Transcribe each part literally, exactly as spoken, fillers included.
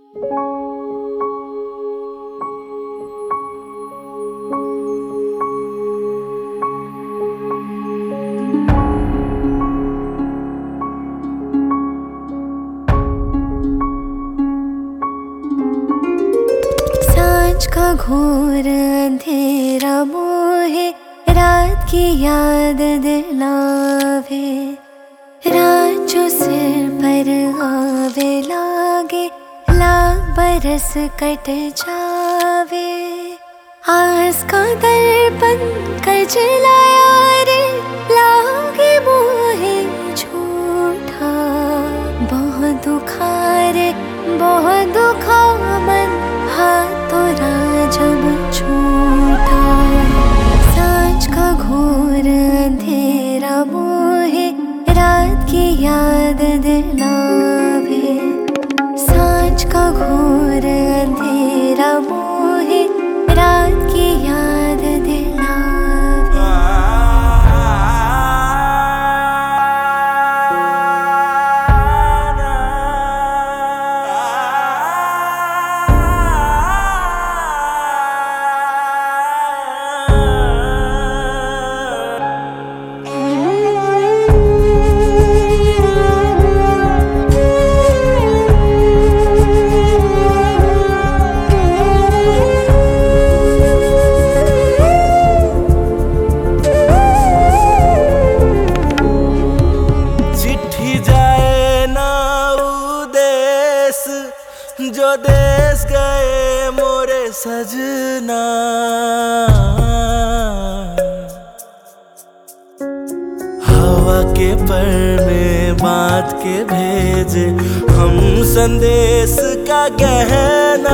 सांझ का घोर अंधेरा मोहे रात की याद दिलावे, रात जो सिर पर आवे लागे लाख बरस कट जावे। आस का दर्पण कर जलाया रे लागे मोहे झूठा, बहुत दुखा रे बहुत दुखा मन हाथ तोरा जब छूटा। सांझ का घोर अंधेरा मोहे रात की याद दिलावे, सांझ का घोर अंधेरा मोहे रात की याद दिलावे। जो देश गए मोरे सजना, हवा के पर में बात के भेजे हम संदेश का गहना।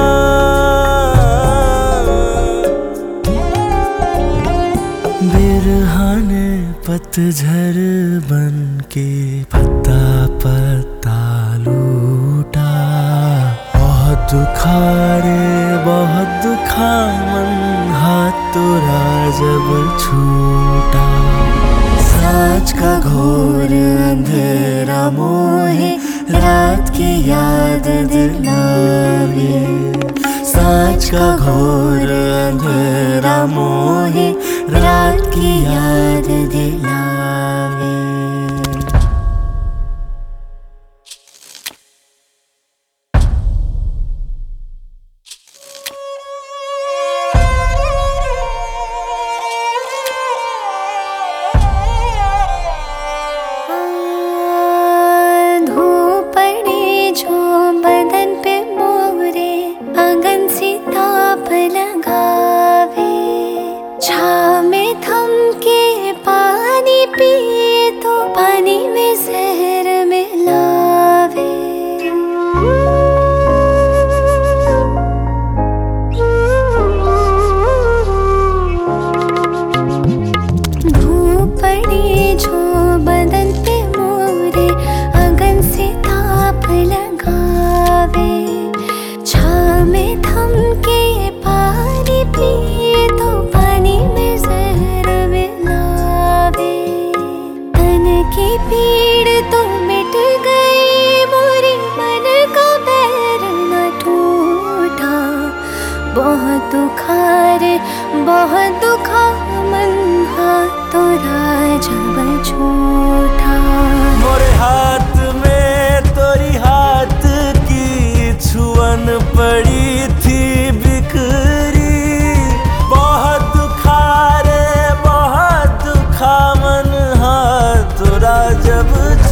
बिरहाने पतझर बन के पत्ता पत्ता लूटा, बहुत दुखा रे बहुत दुखा मन हाथ तोरा जब छूटा। सांझ का घोर अंधेरा मोहे रात की याद दिलावे, सांझ का घोर अंधेरा मोहे रात की याद दिलावे। पीड़ तो मिट गई मोरी मन का बैर न टूटा, बहुत दुखा रे बहुत दुखा मन हाथ तोरा जब छूटा। मोरे हाथ में तोरी हाथ की छुअन पड़ी थी बिखरी, बहुत दुखा रे बहुत दुखा मन हाथ तोरा जब